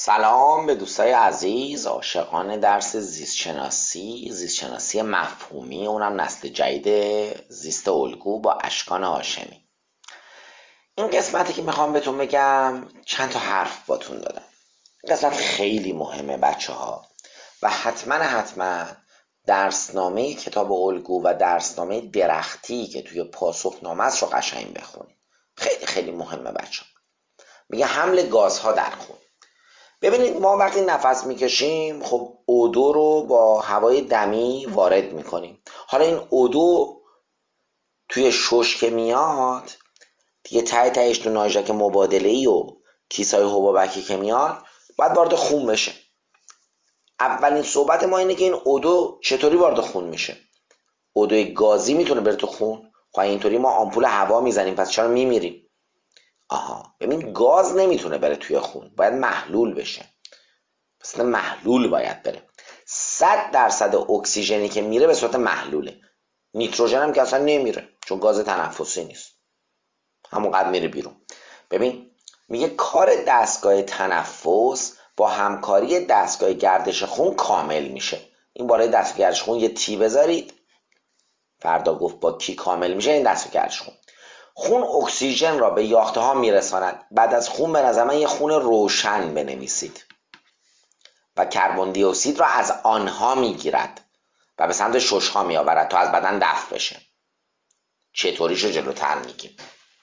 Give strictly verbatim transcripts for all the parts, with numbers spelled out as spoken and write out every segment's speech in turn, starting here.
سلام به دوستای عزیز عاشقان درس زیستشناسی زیستشناسی مفهومی، اونم نسل جدید زیست الگو با اشکان هاشمی. این قسمتی که میخوام بهتون بگم چند تا حرف باتون دادم. این قسمت خیلی مهمه بچه ها و حتما حتما درسنامه کتاب الگو و درسنامه درختی که توی پاسخنامه است رو قشنگ بخونید. خیلی خیلی مهمه بچه ها. میگه حمل گازها در خون. ببینید ما وقتی نفس میکشیم خب او دو رو با هوای دمی وارد میکنیم. حالا این او دو توی شش که میاد دیگه ته تهش تو ناژک مبادله‌ای و کیسای حبابکی که میاد باید وارد خون بشه. اولین صحبت ما اینه که این او دو چطوری وارد خون میشه. او دو گازی میتونه بره تو خون؟ خب اینطوری ما آمپول هوا میزنیم پس چرا میمیریم؟ آها ببین گاز نمیتونه بره توی خون، باید محلول بشه. پس محلول باید بره. صد درصد اکسیژنی که میره به صورت محلوله. نیتروژن هم که اصلا نمیره چون گاز تنفسی نیست، همونقدر میره بیرون. ببین میگه کار دستگاه تنفس با همکاری دستگاه گردش خون کامل میشه. این بالای دستگاه گردش خون یه تی بذارید، فردا گفت با کی کامل میشه. این دستگاه گردش خون خون اکسیژن را به یاخته ها میرساند. بعد از خون به نظر من یه خون روشن بنویسید و کربن دی اکسید را از آنها میگیرد و به سمت شش ها میآورد تا از بدن دفع بشه. چطوریشو جلوتر میگیم.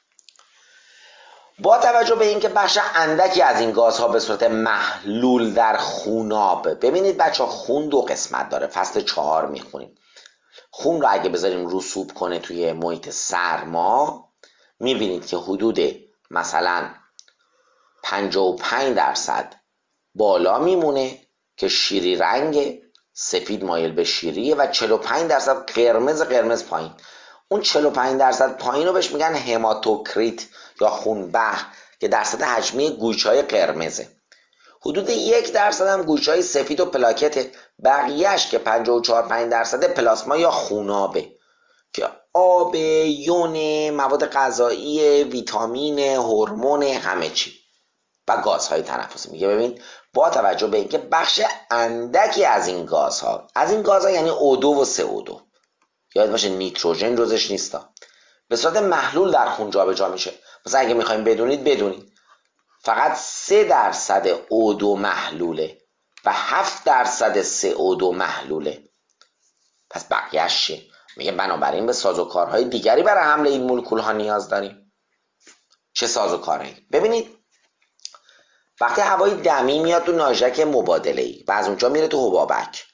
با توجه به اینکه بخش اندکی از این گازها به صورت محلول در خوناب، ببینید بچه خون دو قسمت داره، فصل چهار میخونیم. خون رو اگه بذاریم رسوب کنه توی محیط سرما میبینید که حدود مثلا پنجاه و پنج درصد بالا میمونه که شیری رنگ، سفید مایل به شیریه و چهل و پنج درصد قرمز قرمز پایین. اون چهل و پنج درصد پایین رو بهش میگن هماتوکریت یا خونبه که درصد حجمی گوشهای قرمزه. حدود یک درصد هم گوشهای سفید و پلاکته. بقیهش که پنجاه و چهار پنج درصد پلاسما یا خونابه که آب، یون، مواد غذایی، ویتامین، هورمون، همه چی و گازهای تنفسی. میگه ببین با توجه به اینکه بخش اندکی از این گازها از این گازها یعنی او دو و سه او دو، یاد باشه نیتروژن جزش نیستا، به صورت محلول در خون جابجا میشه. مثلا اگه میخوایم بدونید بدونید فقط سه درصد او دو محلوله و هفت درصد سه او دو محلوله. پس بقیه‌اش چیه؟ میگه بنابراین به سازوکارهای دیگری برای حمل این مولکول ها نیاز داریم. چه سازوکارهایی؟ ببینید وقتی هوای دمی میاد تو ناژک مبادله‌ای و از اونجا میره تو حبابک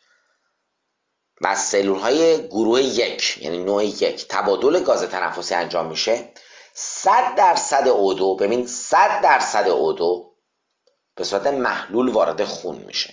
و از سلول های گروه یک یعنی نوع یک تبادل گاز تنفسی انجام میشه، صد درصد او دو، ببین صد درصد او دو به صورت محلول وارد خون میشه،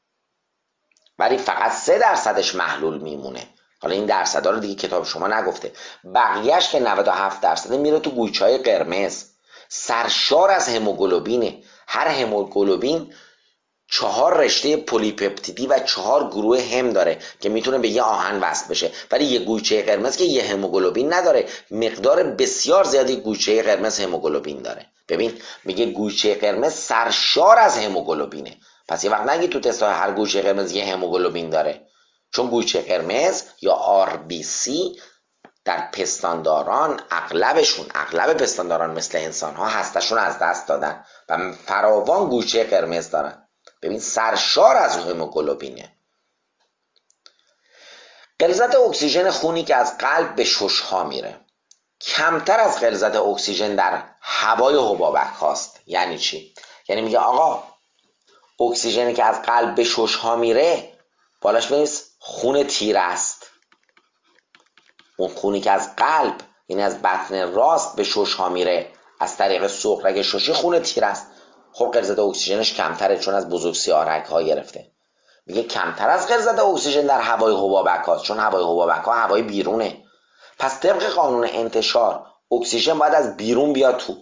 ولی فقط سه درصدش محلول میمونه. حالا این درصدا رو دیگه کتاب شما نگفته. بقیهش که نود و هفت درصد میره تو گوشهای قرمز، سرشار از هموگلوبینه. هر هموگلوبین چهار رشته پلیپپتیدی و چهار گروه هم داره که میتونه به یه آهن وصل بشه، ولی یه گوشه قرمز که یه هموگلوبین نداره، مقدار بسیار زیادی گوشه قرمز هموگلوبین داره. ببین میگه گوشه قرمز سرشار از هموگلوبینه. پس یه وقت نگی تو تست‌ها هر گوشه قرمز یه هموگلوبین داره، چون گوشه قرمز یا آر بی سی در پستانداران اغلبشون اغلب پستانداران مثل انسان ها هستشون از دست دادن و فراوان گوشه قرمز دارن. ببین سرشار از هموگلوبینه. غلظت اکسیژن خونی که از قلب به شش ها میره کمتر از غلظت اکسیژن در هوای حبابک هاست. یعنی چی؟ یعنی میگه آقا اکسیژنی که از قلب به شش ها میره بالاش بنویس خون تیره است. اون خونی که از قلب یعنی از بطن راست به شش ها میره از طریق سوق رگ ششی خون تیره است. خب غلظت اکسیژنش کمتره چون از بزرگسیاه رگ ها گرفته. میگه کمتر از غلظت اکسیژن در هوای حبابک هاست چون هوای حبابک ها هوای بیرونه. پس طبق قانون انتشار اکسیژن باید از بیرون بیاد تو.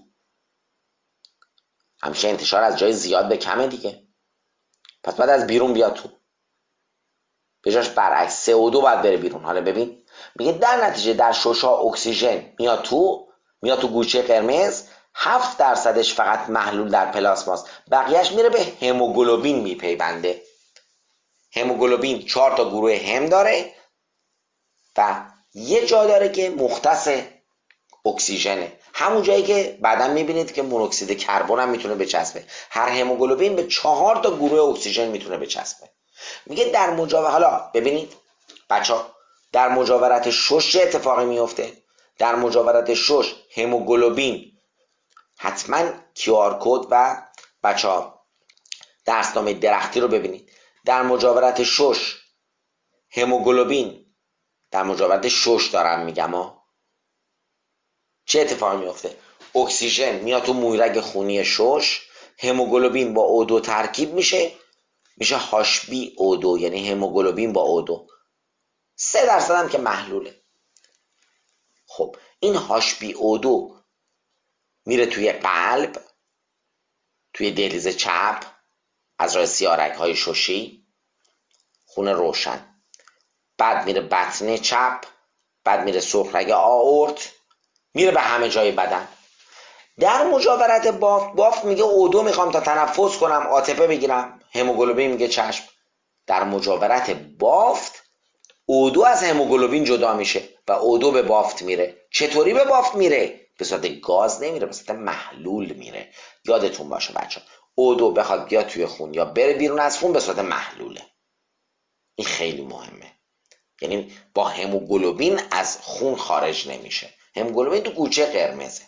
همیشه انتشار از جای زیاد به کمه دیگه، پس باید از بیرون بیاد تو. به جاش برعکس سه او دو باید بره بیرون. حالا ببین میگه در نتیجه در شش ها اکسیژن میاد تو میاد تو گوشه قرمز هفت درصدش فقط محلول در پلاسماست، بقیهش میره به هموگلوبین میپیونده. هموگلوبین چهار تا گروه هم داره و یه جا داره که مختص اکسیژنه، همون جایی که بعدا میبینید که مونوکسید کربن هم میتونه بچسبه. هر هموگلوبین به چهار تا گروه اکسیژن میتونه بچسبه. میگه در مجاور حالا ببینید بچه‌ها، در مجاورت شش چه اتفاقی میفته؟ در مجاورت شش هموگلوبین حتما کیو آر کد و بچه‌ها درسنامه درختی رو ببینید. در مجاورت شش هموگلوبین، در مجاورت شش دارم میگم ها، چه اتفاقی میفته؟ اکسیژن میاد تو مویرگ خونی شش، هموگلوبین با او دو ترکیب میشه، میشه هاش بی او دو، یعنی هموگلوبین با او دو. سه درصد هم که محلوله. خب این هاش بی او دو میره توی قلب، توی دهلیز چپ از راه سیارک های ششی، خون روشن، بعد میره بطنه چپ، بعد میره سفرگ آئورت، میره به همه جای بدن. در مجاورت بافت، بافت میگه او دو میخوام تا تنفس کنم عاطفه بگیرم، هموگلوبین میگه چشم. در مجاورت بافت او دو از هموگلوبین جدا میشه و او دو به بافت میره. چطوری به بافت میره؟ به صورت گاز نمیره، به صورت محلول میره. یادتون باشه بچه، او دو بخواد بیاد توی خون یا بره بیرون از خون به صورت محلوله. این خیلی مهمه، یعنی با هموگلوبین از خون خارج نمیشه. هموگلوبین تو گوچه قرمزه.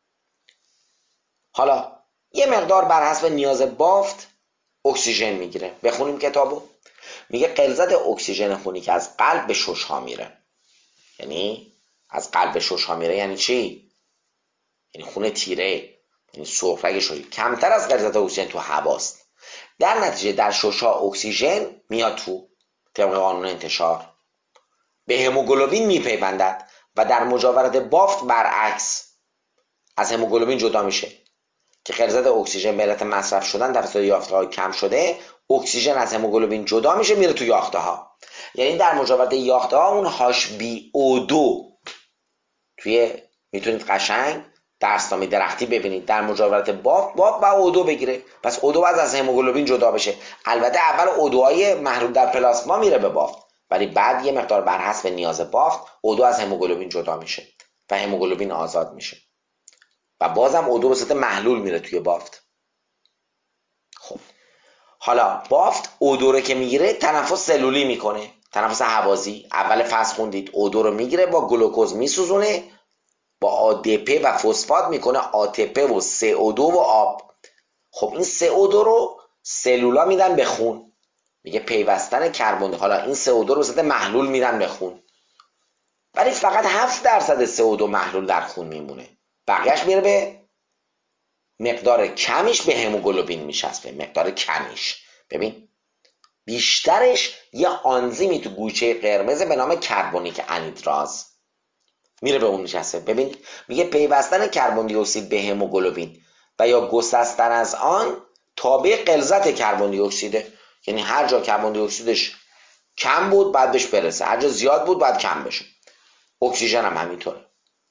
حالا یه مقدار بر حسب نیاز بافت اکسیژن میگیره. بخونیم کتابو. میگه غلظت اکسیژن خونی که از قلب به شش ها میره، یعنی از قلب به شش ها میره یعنی چی؟ یعنی خون تیره، یعنی سفرگ شوری، کمتر از غلظت اکسیژن تو هواست. در نتیجه در شش ها اکسیژن میاد تو، طبق قانون انتشار به هموگلوبین میپیوندد و در مجاورت بافت برعکس از هموگلوبین جدا میشه که غلظت اکسیژن به علت مصرف شدن توسط یافته های کم شده، اکسیژن از هموگلوبین جدا میشه میره تو یاخته ها. یعنی در مجاورت یاخته ها اون هاش بی او دو توی میتونید قشنگ درسنامه درختی ببینید، در مجاورت باب باب و او دو بگیره، پس او دو باید از هموگلوبین جدا بشه. البته اول او دو های محلول در پلاسما میره به بافت، ولی بعد یه مقدار بر حسب نیاز بافت او دو از هموگلوبین جدا میشه و هموگلوبین آزاد میشه و بازم او دو به صورت محلول میره توی بافت. خب حالا بافت او دو رو که میگیره تنفس سلولی میکنه، تنفس هوازی. اول فصل خوندید او دو رو میگیره با گلوکوز میسوزونه، با آ دی پی و فسفات میکنه آ تی پی و سی او دو و آب. خب این سی او دو رو سلولا میدن به خون، میگه پیوستن کربن. حالا این سی او دو رو به صورت محلول میدن به خون، ولی فقط هفت درصد سی او دو محلول در خون میمونه، بقیهش میره به مقدار کمیش به هموگلوبین میچسبه. مقدار کمیش ببین، بیشترش یه آنزیمی تو گوشه قرمز به نام کربونیک انیدراز میره به اون نشسته. ببین میگه پیوستن کربن دی اکسید به هموگلوبین و یا گسستن از آن تابع غلظت کربن دی اکسیده، یعنی هر جا کربن دی اکسیدش کم بود بعد بهش برسه، هر جا زیاد بود بعد کم بشه. اکسیژن هم همینطوره.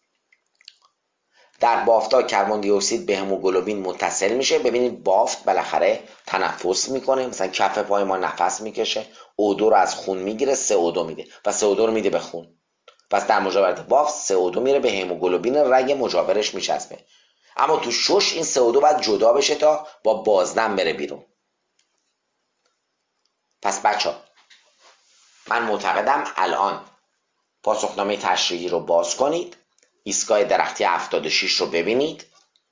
در بافتا کربن دی اکسید به هموگلوبین متصل میشه. ببینید بافت بالاخره تنفس میکنه، مثلا کف پای ما نفس میکشه، او دو رو از خون میگیره، سی او دو میده و سی او دو رو میده به خون. پس در مجاورت بافت سی او دو میره به هموگلوبین رگ مجاورش میچسبه. اما تو شش این سی او دو باید جدا بشه تا با بازدم بره بیرون. پس بچه ها من معتقدم الان پاسخنامه تشریحی رو باز کنید، ایستگاه درختی هفتاد و شش رو ببینید.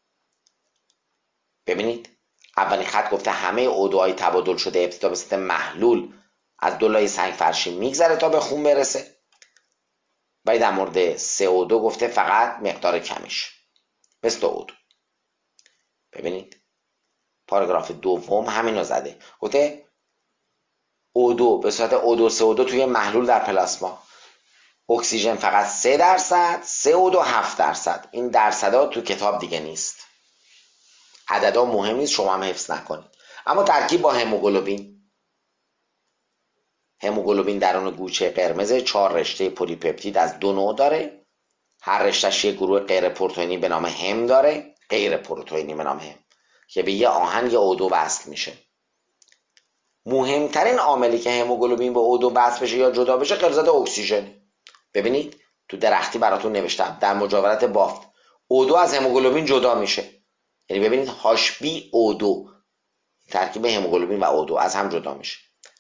ببینید اولین خط گفته همه او دو های تبادل شده ابتدا به صورت محلول از دو لایه سنگ فرشی میگذره تا به خون برسه، ولی در مورد سی او دو گفته فقط مقدار کمیش مثل او دو. ببینید پاراگراف دوم همینو زده، گفته او دو به صورت او دو سی او دو توی محلول در پلاسما، اکسیژن فقط سه درصد، سی او دو هفت درصد. این درصدا تو کتاب دیگه نیست، عددا مهم نیست، شما هم حفظ نکنید. اما ترکیب با هموگلوبین، هموگلوبین درون گوچه قرمز چهار رشته پلیپپتید از دو نوع داره، هر رشتهش یک گروه غیر پروتئینی به نام هم داره. غیر پروتئینی به نام هم که به یه آهن یا او دو وصل میشه. مهمترین عاملی که هموگلوبین به او دو وصل بشه یا جدا بشه غلظت اکسیژن. ببینید تو درختی براتون نوشتم در مجاورت بافت او دو از هموگلوبین جدا میشه، یعنی ببینید هاش بی او دو ترکیب هموگلوبین و او دو از هم جدا میشه،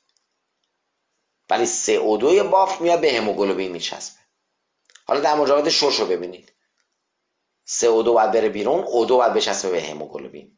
ولی سه او دو بافت میاد به هموگلوبین میچسبه. حالا در مجاورت شش رو ببینید، سه او دو باید بره بیرون، او دو باید بچسبه به هموگلوبین.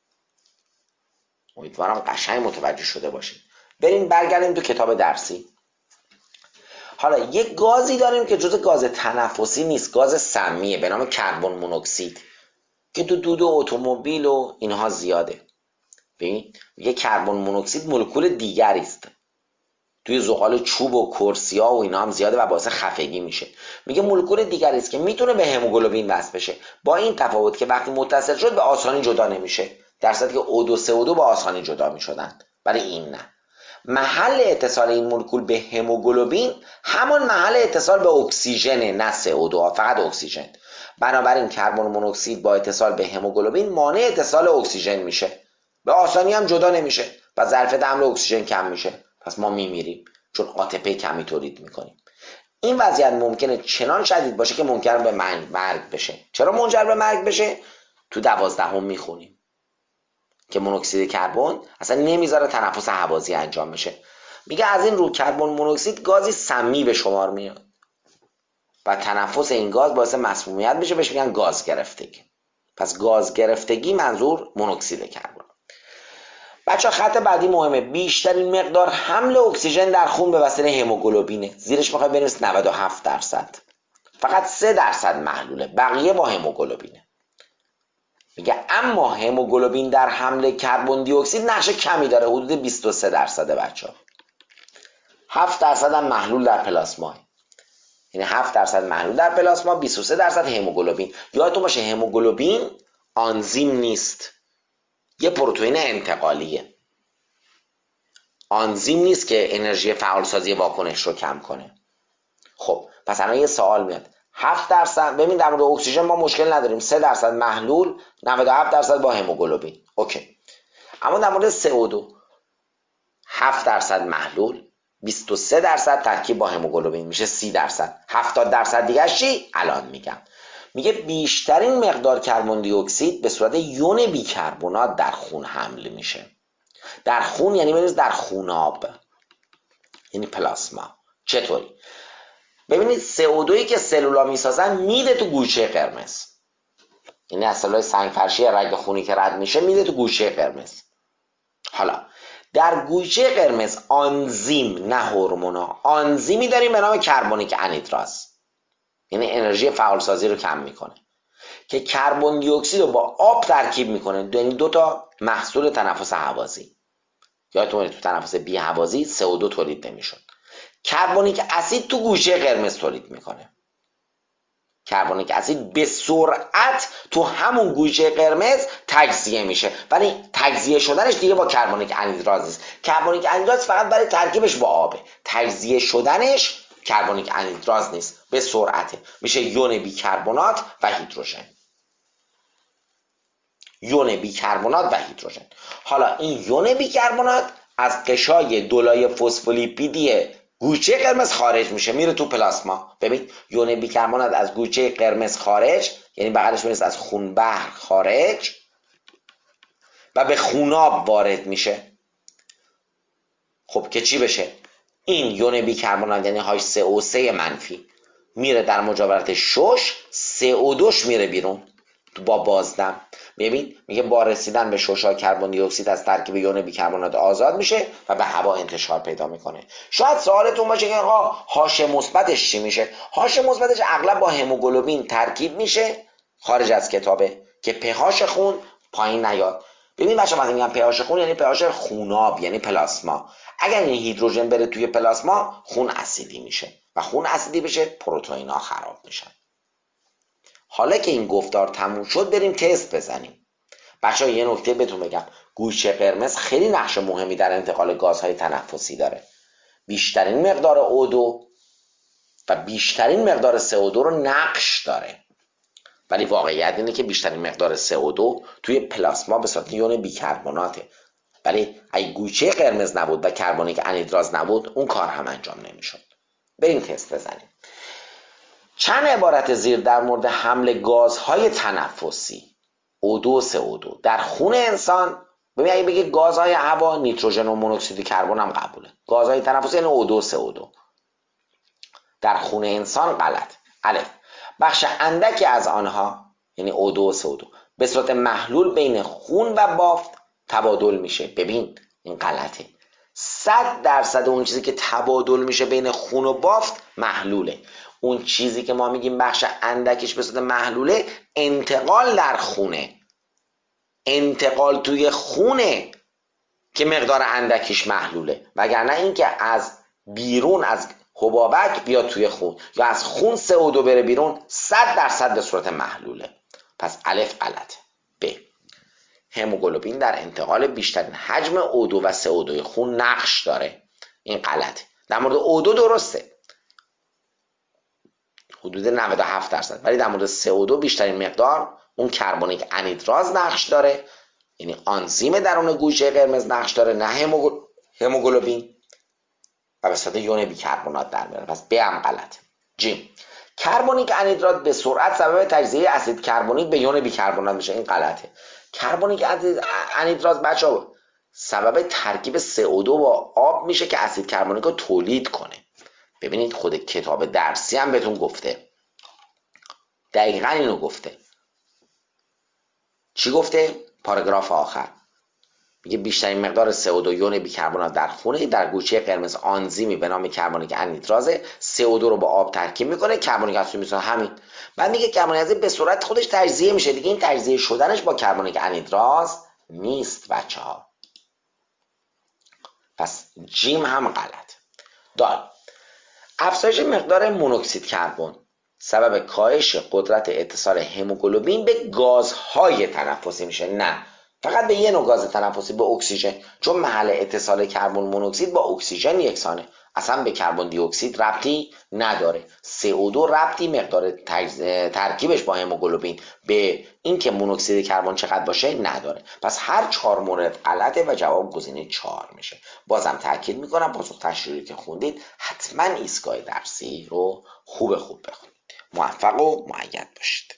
امیدوارم قشنگ متوجه شده باشید. بریم برگردیم تو کتاب درسی. حالا یک گازی داریم که جزء گاز تنفسی نیست، گاز سمیه به نام کربن مونوکسید که تو دود اتومبیل و اینها زیاده. ببین یه کربن مونوکسید مولکول دیگری است، توی زغال چوب و کرسیا و اینا هم زیاده و باعث خفگی میشه. میگه مولکول دیگری است که میتونه به هموگلوبین وصل بشه، با این تفاوت که وقتی متصل شد به آسانی جدا نمیشه، در صورتی که او دو سه او دو با آسانی جدا میشدن، ولی این نه. محل اتصال این مولکول به هموگلوبین همان محل اتصال به اکسیژن، نه سه او دو، فقط اکسیژن. بنابراین کربن مونوکسید با اتصال به هموگلوبین مانع اتصال اکسیژن میشه، به آسانی هم جدا نمیشه و ظرفیت حمل اکسیژن کم میشه، پس ما میمیریم چون آتپی کمی تولید میکنیم. این وضعیت ممکنه چنان شدید باشه که ممکنه به مرگ بشه. چرا منجر به مرگ بشه؟ تو دوازدهم میخونیم که مونوکسید کربن اصلا نمیذاره تنفس هوازی انجام بشه. میگه از این رو کربن مونوکسید گازی سمی به شمار میاد و تنفس این گاز باعث مسمومیت میشه، بهش میگن گاز گرفتگی. پس گاز گرفتگی منظور مونوکسید کربن. بچه خط بعدی مهمه، بیشترین مقدار حمل اکسیژن در خون به وسیله هموگلوبینه. زیرش میخوای بنویس نود و هفت درصد، فقط سه درصد محلوله، بقیه با هموگلوبینه. میگه اما هموگلوبین در حمل کربن دی اکسید نقش کمی داره، حدود بیست و سه درصد بچه‌ها. هفت درصد هم محلول در پلاسما، یعنی هفت درصد محلول در پلاسما، بیست و سه درصد هموگلوبین. یادتون باشه هموگلوبین آنزیم نیست، یه پروتئین انتقالیه. آنزیم نیست که انرژی فعالسازی واکنش رو کم کنه. خب پس الان یه سوال میاد، هفت درصد، ببین در مورد اکسیژن ما مشکل نداریم، سه درصد محلول، نود و هفت درصد با هموگلوبین، اوکی. اما در مورد سه او دو هفت درصد محلول، بیست و سه درصد ترکیب با هموگلوبین، میشه سی درصد. هفتاد درصد دیگه چی؟ الان میگم. میگه بیشترین مقدار کربن دی اکسید به صورت یون بیکربنات در خون حمل میشه. در خون یعنی ببینید در خوناب، یعنی پلاسما. چطوری؟ ببینید سه او دو که سلولا میسازن میده تو گوشه قرمز، یعنی از سلولای سنگفرشی رگ خونی که رد میشه میده تو گوشه قرمز. حالا در گوشه قرمز آنزیم، نه هورمونا، آنزیمی داریم به نام کربونیک انهیدراز، یعنی انرژی فعالسازی رو کم میکنه که کربن دی اکسید رو با آب ترکیب میکنه، یعنی دو تا محصول تنفس هوازی. یادتونه تو تنفس بی هوازی سه او دو تولید نمیشد. کربونیک اسید تو گوشه قرمز تولید میکنه. کربونیک اسید به سرعت تو همون گوشه قرمز تجزیه میشه، ولی تجزیه شدنش دیگه با کربونیک انهیدراز نیست. کربونیک انهیدراز فقط برای ترکیبش با آبه، تجزیه شدنش کربونیک انهیدراز نیست، به سرعته، میشه یون بیکربنات و هیدروژن. یون بیکربنات و هیدروژن. حالا این یون بیکربنات از قشای دولای فسفولیپیدی گوشه قرمز خارج میشه، میره تو پلاسما. ببین یون بیکربنات از گوشه قرمز خارج، یعنی بغلش میرسه از خونبهر خارج و به خوناب وارد میشه. خب که چی بشه؟ این یون بیکربنات یعنی هاش سه او سه منفی میره در مجاورت شش، سه او دو میره بیرون با بازدم. ببین میگه با رسیدن به ششا کربن دی اکسید از ترکیب یون بیکربنات آزاد میشه و به هوا انتشار پیدا میکنه. شاید سوالتون باشه که آقا هاش مثبتش چی میشه؟ هاش مثبتش اغلب با هموگلوبین ترکیب میشه، خارج از کتابه، که پهاش خون پایین نیاد. ببین بچه‌ها وقتی میگم پهاش خون یعنی پهاش خوناب، یعنی پلاسما. اگر این هیدروژن بره توی پلاسما خون اسیدی میشه و خون اسیدی بشه پروتئین‌ها خراب میشن. حالا که این گفتار تموم شد بریم تست بزنیم. بچه‌ها یه نکته بهتون بگم، گوشه قرمز خیلی نقش مهمی در انتقال گازهای تنفسی داره. بیشترین مقدار او دو و بیشترین مقدار سه او دو رو نقش داره. ولی واقعیت اینه که بیشترین مقدار سی او دو توی پلاسما به صورت یون بیکربناته. ولی اگه گویچه قرمز نبود و کربونیک انهیدراز نبود اون کار هم انجام نمیشد. بریم تست بزنیم. چند عبارت زیر در مورد حمل گازهای تنفسی او دو و سی او دو در خون انسان. ببین اگه بگی گازهای هوا، نیتروژن و مونوکسید کربن هم قبوله. گازهای تنفسی یعنی او دو و سی او دو. در خون انسان غلط. الف بخش اندکی از آنها یعنی او دو و سی او دو به صورت محلول بین خون و بافت تبادل میشه. ببین این غلطه. صد درصد اون چیزی که تبادل میشه بین خون و بافت محلوله. اون چیزی که ما میگیم بخش اندکش به صورت محلوله انتقال در خونه، انتقال توی خونه که مقدار اندکیش محلوله، وگرنه اینکه از بیرون از حبابک بیاد توی خون یا از خون سی او دو بره بیرون صد درصد به صورت محلوله. پس الف غلطه. ب هموگلوبین در انتقال بیشترین حجم او دو و سی او دو خون نقش داره. این غلطه. در مورد او دو درسته حدود نود و هفت درصد، ولی در مورد سی او دو بیشترین مقدار اون کربونیک انهیدراز نقش داره، یعنی آنزیم درون گویچه قرمز نقش داره، نه هموگل... هموگلوبین و به صورت یون بیکربنات در میاره. پس ب هم غلطه. جیم کربونیک انهیدرات به سرعت سبب تجزیه اسید کربونیک به یون بیکربنات میشه. این غلطه. کربونیک انهیدراز بچه‌ها سبب ترکیب سی او دو با آب میشه که اسید کربونیک رو تولید کنه. ببینید خود کتاب درسی هم بهتون گفته، دقیقا اینو گفته. چی گفته؟ پاراگراف آخر میگه بیشترین مقدار سی او دو یون بیکربنات در خونه در گویچه قرمز آنزیمی به نام کربونیک انهیدراز سی او دو رو با آب ترکیب میکنه، کربونیک اسید میشه. همین. بعد میگه کربونیک اسید به صورت خودش تجزیه میشه. دیگه این تجزیه شدنش با کربونیک انهیدراز نیست بچه‌ها. پس جیم هم غلط. دال افزایش مقدار مونوکسید کربن سبب کاهش قدرت اتصال هموگلوبین به گازهای تنفسی میشه. نه، فقط به یه نوع گاز تنفسی، به اکسیژن، چون محل اتصال کربن مونوکسید با اکسیژن یکسانه، اصلا به کربن دی اکسید ربطی نداره. سی او دو ربطی مقدار ترکیبش با هموگلوبین به اینکه مونوکسید کربن چقدر باشه نداره. پس هر چهار مورد غلطه و جواب گزینه چهار میشه. بازم تاکید میکنم پاسخ تشریحی که خوندید حتما ایستگاه درسی رو خوب خوب بخونید. موفق و مؤید باشید.